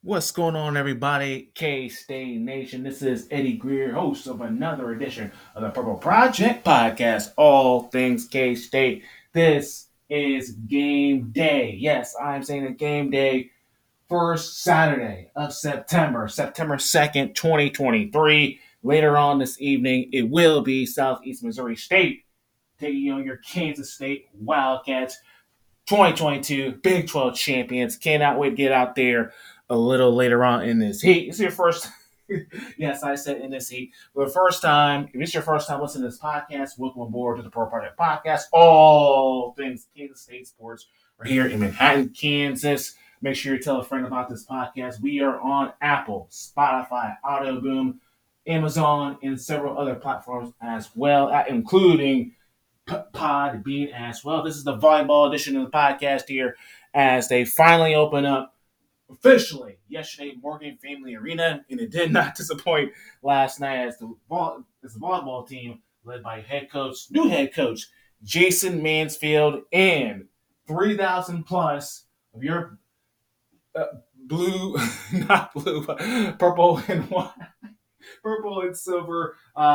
What's going on, everybody? K-State Nation. This is Eddie Greer, host of another edition of the Purple Project Podcast, all things K-State. This is game day. Yes, I'm saying it, game day, first Saturday of September, September 2nd, 2023. Later on this evening, it will be Southeast Missouri State taking on your Kansas State Wildcats. 2022 Big 12 champions. Cannot wait to get out there a little later on in this heat. It's your first, yes, I said in this heat. For the first time, if it's your first time listening to this podcast, welcome aboard to the Pro Project Podcast. All things Kansas State sports. We're here in Manhattan, Kansas. Make sure you tell a friend about this podcast. We are on Apple, Spotify, Audioboom, Amazon, and several other platforms as well, including Podbean as well. This is the volleyball edition of the podcast here as they finally open up officially yesterday, Morgan Family Arena, and it did not disappoint last night as the volleyball team led by new head coach Jason Mansfield, and 3,000 plus of your uh, blue, not blue, purple and white, purple and silver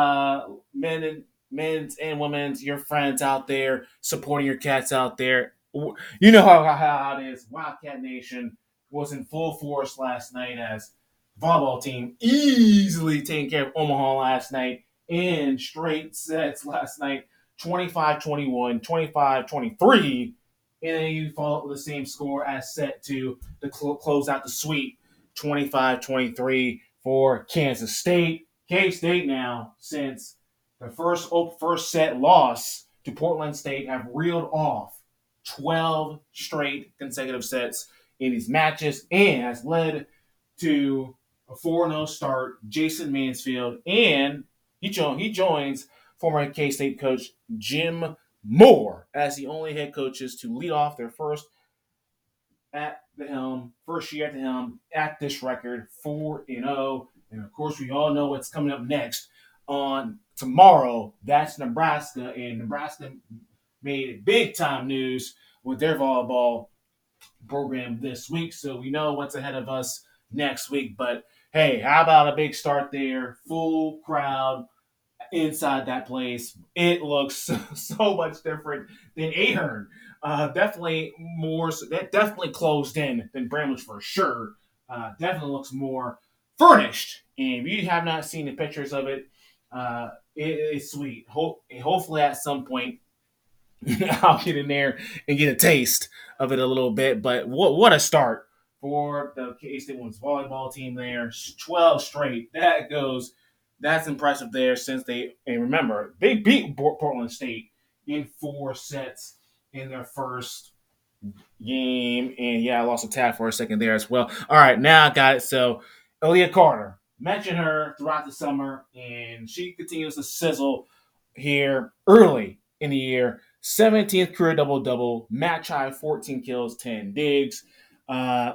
men's and women's, your friends out there supporting your cats out there. You know how it is. Wildcat Nation was in full force last night as the volleyball team easily taking care of Omaha last night in straight sets last night, 25-21, 25-23. And then you follow up with the same score as set two to close out the sweep, 25-23 for Kansas State. K-State now, since the first set loss to Portland State, have reeled off 12 straight consecutive sets in these matches and has led to a 4-0 start. Jason Mansfield, and he joins former K-State coach Jim Moore as the only head coaches to lead off their first year at the helm at this record, 4-0. And of course, we all know what's coming up next on tomorrow. That's Nebraska, and Nebraska made big time news with their volleyball program this week. So we know what's ahead of us next week. But hey, how about a big start there? Full crowd inside that place. It looks so much different than Ahern. Definitely more. That definitely closed in than Bramlage for sure. Definitely looks more furnished. And if you have not seen the pictures of it, it's sweet. Hopefully, at some point, I'll get in there and get a taste of it a little bit. But what a start for the K-State women's volleyball team there. 12 straight. That's impressive there since and remember, they beat Portland State in 4 sets in their first game. And yeah, I lost a tab for a second there as well. All right, now I got it. So, Aaliyah Carter, mentioned her throughout the summer, and she continues to sizzle here early in the year. 17th career double-double, match high 14 kills, 10 digs. Uh,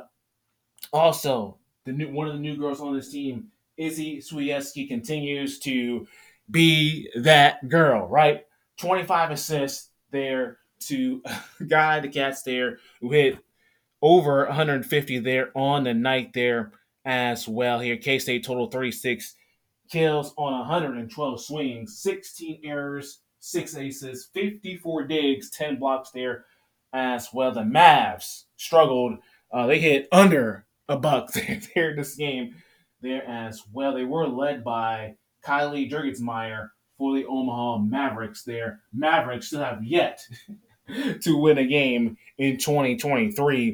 Also, one of the new girls on this team, Izzy Swiecki, continues to be that girl, right? 25 assists there to guide the Cats there, who hit over 150 there on the night there as well. Here, K-State total 36 kills on 112 swings, 16 errors, 6 aces, 54 digs, 10 blocks there as well. The Mavs struggled. They hit under a buck there in this game there as well. They were led by Kylie Jurgensmeyer for the Omaha Mavericks there. Mavericks still have yet to win a game in 2023.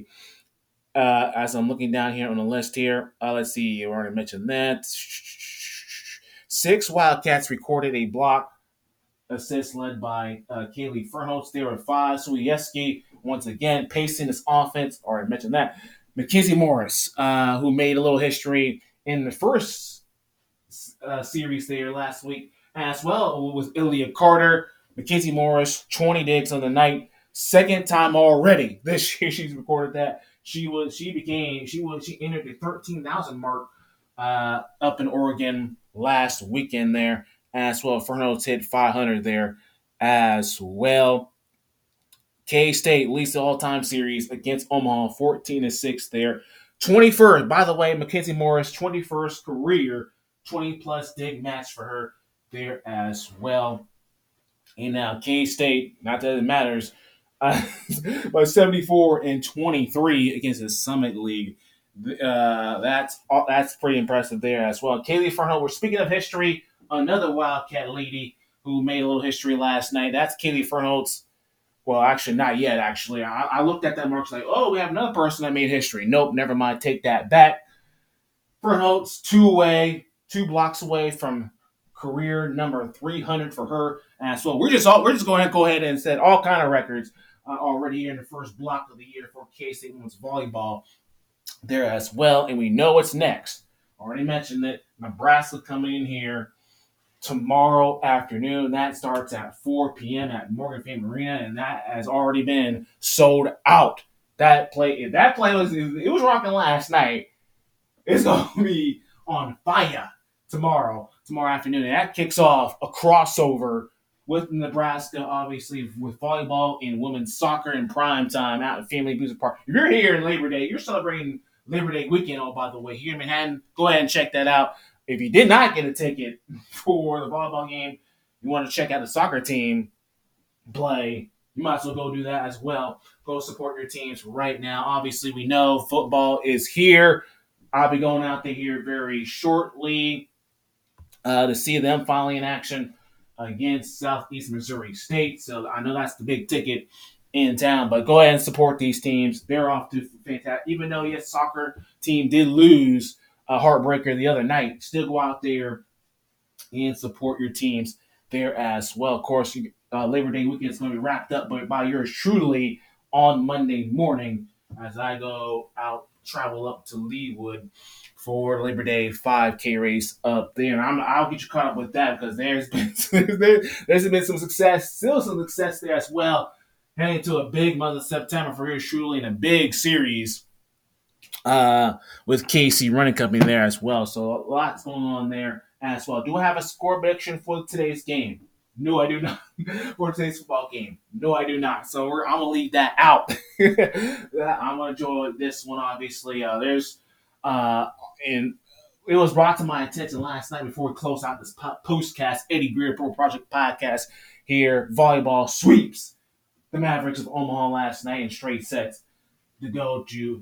As I'm looking down here on the list here, let's see, you already mentioned that. 6 Wildcats recorded a block assist led by Kaylee Fernholtz. There were 5. Swiecki, once again, pacing this offense. Already mentioned that. Mackenzie Morris, who made a little history in the first series there last week as well, was Aaliyah Carter. Mackenzie Morris, 20 digs on the night. Second time already this year she's recorded that. She entered the 13,000 mark up in Oregon last weekend there as well. Fernandez hit 500 there as well. K-State leads the all-time series against Omaha, 14-6 there. 21st, by the way, Mackenzie Morris, 21st career, 20 plus dig match for her there as well. And now K State, not that it matters, uh, but 74-23 against the Summit League. That's pretty impressive there as well. Kaylee Fernholt, we're speaking of history, another Wildcat lady who made a little history last night. That's Kaylee Fernholt's. Well, actually, not yet. Actually, I looked at that mark like, oh, we have another person that made history. Nope, never mind. Take that back. Fernholtz, two blocks away from career number 300 for her as well. We're just going to go ahead and set all kind of records already here in the first block of the year for K-State women's volleyball there as well. And we know what's next. Already mentioned it. Nebraska coming in here tomorrow afternoon. That starts at 4 p.m. at Morgan Fame Arena, and that has already been sold out. That play was rocking last night. It's going to be on fire tomorrow afternoon. And that kicks off a crossover with Nebraska, obviously, with volleyball and women's soccer in prime time out in Family Amusement Park. If you're here in Labor Day, you're celebrating Labor Day weekend, oh, by the way, here in Manhattan, go ahead and check that out. If you did not get a ticket for the volleyball game, you want to check out the soccer team play, you might as well go do that as well. Go support your teams right now. Obviously, we know football is here. I'll be going out there here very shortly to see them finally in action against Southeast Missouri State. So I know that's the big ticket in town, but go ahead and support these teams. They're off to fantastic. Even though, yes, soccer team did lose a heartbreaker the other night, still go out there and support your teams there as well. Of course, Labor Day weekend is going to be wrapped up by yours truly on Monday morning as I go out, travel up to Leawood for Labor Day 5K race up there. And I'll get you caught up with that because there's been some success, still some success there as well. Heading to a big month of September for yours truly in a big series with KC Running Company there as well. So lots going on there as well. Do I have a score prediction for today's game? No, I do not. For today's football game. No, I do not. So I'm going to leave that out. I'm going to enjoy this one, obviously. And it was brought to my attention last night before we close out this postcast, Eddie Greer Pro Project podcast here. Volleyball sweeps the Mavericks of Omaha last night in straight sets to go to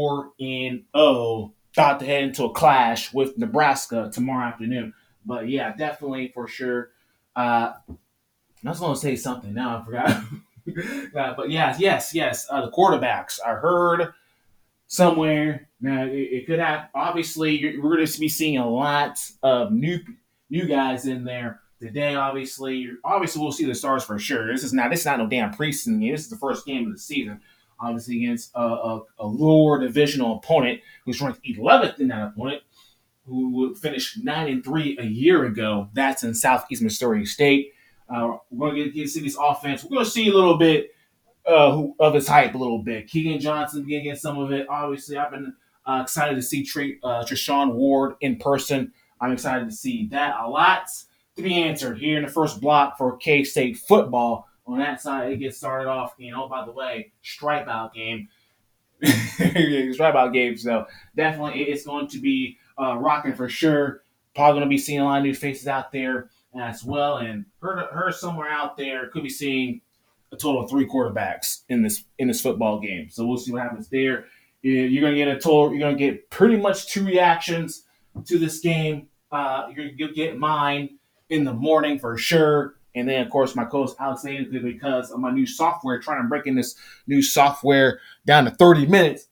4-0. About to head into a clash with Nebraska tomorrow afternoon. But yeah, definitely for sure. I was going to say something. Now I forgot. But yes. The quarterbacks. I heard somewhere. Now it could have. Obviously, we're going to be seeing a lot of new guys in there today. Obviously, we'll see the stars for sure. This is not no damn preseason game. This is the first game of the season. Obviously against a lower divisional opponent who's ranked 11th in that opponent, who finished 9-3 a year ago. That's in Southeast Missouri State. We're going to get to see this offense. We're going to see a little bit of his hype a little bit. Keegan Johnson going to get some of it. Obviously, I've been excited to see Treshawn Ward in person. I'm excited to see that. A lot to be answered here in the first block for K-State football. On that side, it gets started off, by the way, stripe-out game. Stripe-out game. So definitely it's going to be rocking for sure. Probably going to be seeing a lot of new faces out there as well. And her somewhere out there could be seeing a total of 3 quarterbacks in this football game. So we'll see what happens there. You're going to get pretty much 2 reactions to this game. You'll get mine in the morning for sure. And then, of course, my co-host Alex Naden, because of my new software, trying to break in this new software down to 30 minutes.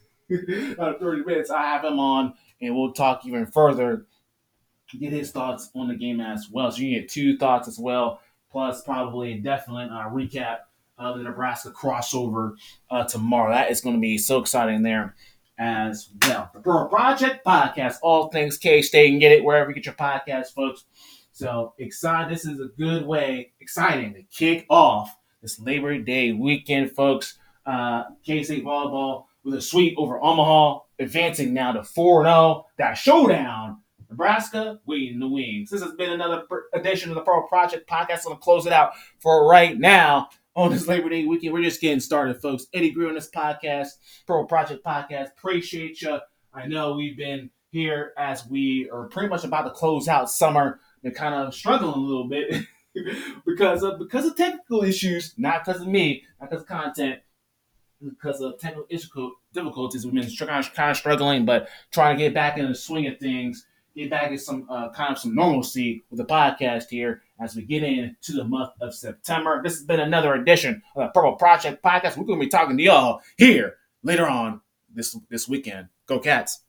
30 minutes, I have him on, and we'll talk even further, get his thoughts on the game as well. So you get 2 thoughts as well, plus probably a definite recap of the Nebraska crossover tomorrow. That is going to be so exciting there as well. The Pro Project Podcast, all things K-State. You can get it wherever you get your podcast, folks. So excited! This is a good way, exciting to kick off this Labor Day weekend, folks. K-State volleyball with a sweep over Omaha, advancing now to 4-0. That showdown, Nebraska waiting in the wings. This has been another edition of the Pro Project Podcast. I'm going to close it out for right now on this Labor Day weekend. We're just getting started, folks. Eddie Greer on this podcast, Pro Project Podcast. Appreciate you. I know we've been here as we are pretty much about to close out summer and kind of struggling a little bit because of technical issues, not because of me, not because of content, because of technical difficulties. We've been kind of struggling, but trying to get back in the swing of things, get back in some kind of some normalcy with the podcast here as we get into the month of September. This has been another edition of the Purple Project Podcast. We're going to be talking to y'all here later on this weekend. Go Cats!